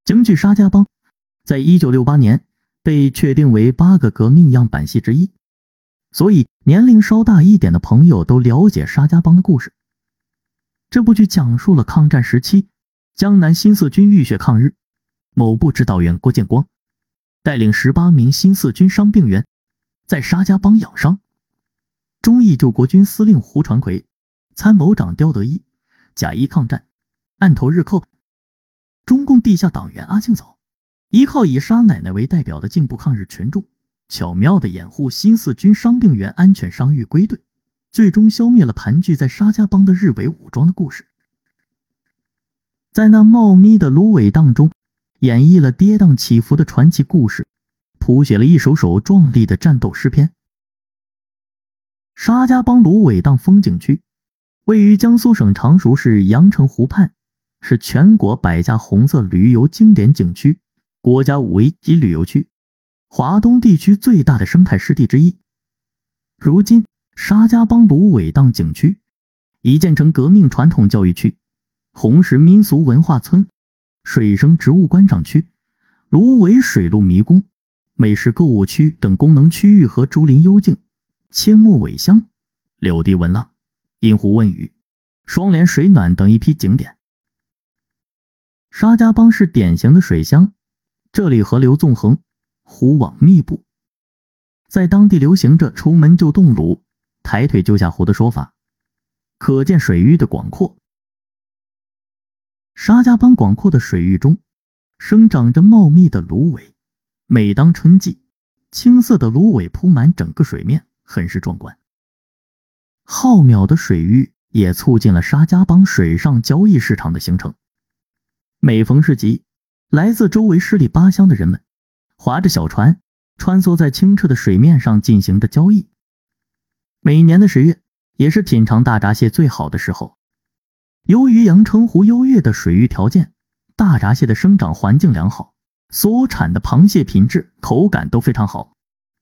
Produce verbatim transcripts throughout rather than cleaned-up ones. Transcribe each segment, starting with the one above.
京剧沙家浜在一九六八年被确定为八个革命样板戏之一，所以年龄稍大一点的朋友都了解沙家浜的故事。这部剧讲述了抗战时期江南新四军浴血抗日，某部指导员郭建光带领十八名新四军伤病员在沙家浜养伤，忠义救国军司令胡传魁、参谋长刁德一假意抗战，暗投日寇。中共地下党员阿庆嫂依靠以沙奶奶为代表的进步抗日群众，巧妙地掩护新四军伤病员安全伤愈归队，最终消灭了盘踞在沙家浜的日伪武装的故事。在那茂密的芦苇荡中，演绎了跌宕起伏的传奇故事，谱写了一首首壮丽的战斗诗篇。沙家浜芦苇荡风景区位于江苏省常熟市阳澄湖畔，是全国百家红色旅游经典景区，国家五 A 级旅游区，华东地区最大的生态湿地之一。如今沙家浜芦苇荡景区已建成革命传统教育区、红石民俗文化村、水生植物观赏区、芦苇水陆迷宫、美食购物区等功能区域和竹林幽静、阡陌苇香、柳地闻浪、阴湖问雨、双连水暖等一批景点。沙家浜是典型的水乡，这里河流纵横，湖网密布，在当地流行着出门就冻炉，抬腿就下湖的说法，可见水域的广阔。沙家浜广阔的水域中生长着茂密的芦苇，每当春季，青色的芦苇铺满整个水面，很是壮观。浩渺的水域也促进了沙家浜水上交易市场的形成。每逢市集，来自周围十里八乡的人们划着小船穿梭在清澈的水面上进行着交易。每年的十月也是品尝大闸蟹最好的时候，由于阳澄湖优越的水域条件，大闸蟹的生长环境良好，所产的螃蟹品质口感都非常好。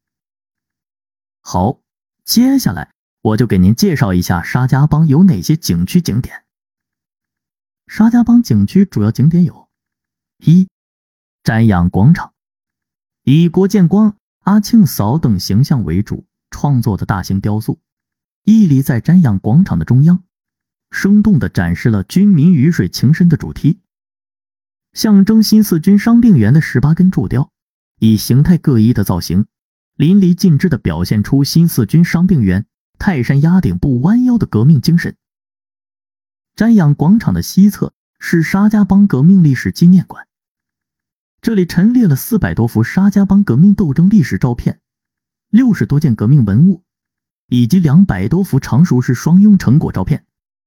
好，接下来我就给您介绍一下沙家浜有哪些景区景点。沙家浜景区主要景点有：一、瞻仰广场，以郭建光、阿庆嫂等形象为主创作的大型雕塑，屹立在瞻仰广场的中央，生动地展示了军民鱼水情深的主题。象征新四军伤病员的十八根柱雕，以形态各异的造型，淋漓尽致地表现出新四军伤病员泰山压顶不弯腰的革命精神。瞻仰广场的西侧是沙家浜革命历史纪念馆，这里陈列了四百多幅沙家浜革命斗争历史照片，六十多件革命文物，以及两百多幅常熟市双拥成果照片。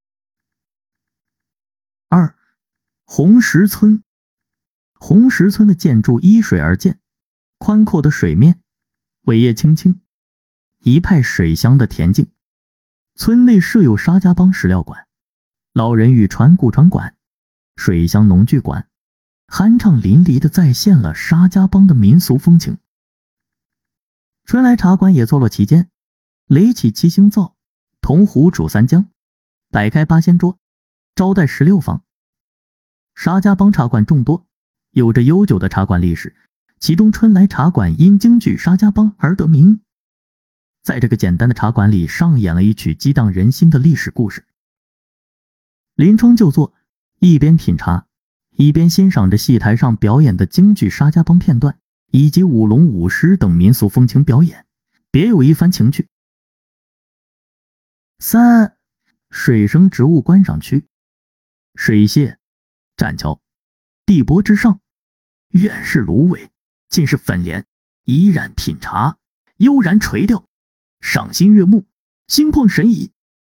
二、红石村。红石村的建筑依水而建，宽阔的水面，伟业青青，一派水乡的恬静。村内设有沙家浜史料馆、老人与船古船馆、水乡农具馆，酣畅淋漓地再现了沙家浜的民俗风情。春来茶馆也坐落其间，垒起七星灶，铜壶煮三江，摆开八仙桌，招待十六方。沙家浜茶馆众多，有着悠久的茶馆历史，其中春来茶馆因京剧沙家浜而得名。在这个简单的茶馆里上演了一曲激荡人心的历史故事。临窗就坐，一边品茶，一边欣赏着戏台上表演的京剧沙家浜片段，以及舞龙舞狮等民俗风情表演，别有一番情趣。三、水生植物观赏区。水榭、栈桥、地泊之上，远是芦苇，近是粉莲，怡然品茶，悠然垂钓，赏心悦目，心旷神怡。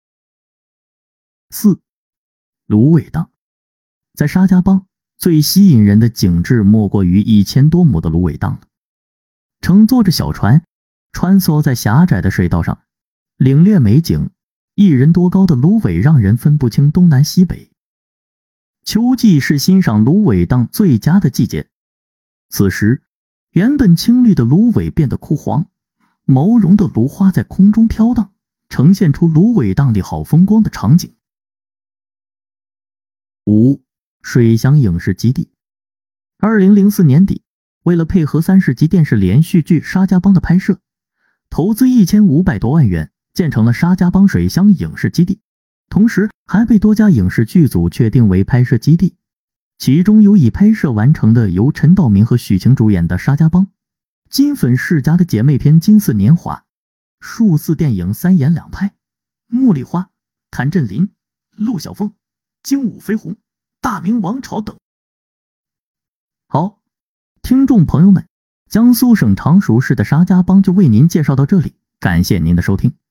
四、芦苇荡。在沙家浜，最吸引人的景致莫过于一千多亩的芦苇荡了。乘坐着小船，穿梭在狭窄的水道上，领略美景，一人多高的芦苇让人分不清东南西北。秋季是欣赏芦苇荡最佳的季节，此时原本青绿的芦苇变得枯黄，毛绒的芦花在空中飘荡，呈现出芦苇荡里好风光的场景。五、水乡影视基地。 二零零四年底，为了配合三十集电视连续剧《沙家浜》的拍摄，投资一千五百多万元建成了沙家浜水乡影视基地，同时还被多家影视剧组确定为拍摄基地。其中有已拍摄完成的由陈道明和许晴主演的《沙家浜》，金粉世家的姐妹篇《金四年华》，数字电影《三言两拍》，茉莉花、谭震林、陆小凤、精武飞鸿、大明王朝等。好，听众朋友们，江苏省常熟市的沙家浜就为您介绍到这里，感谢您的收听。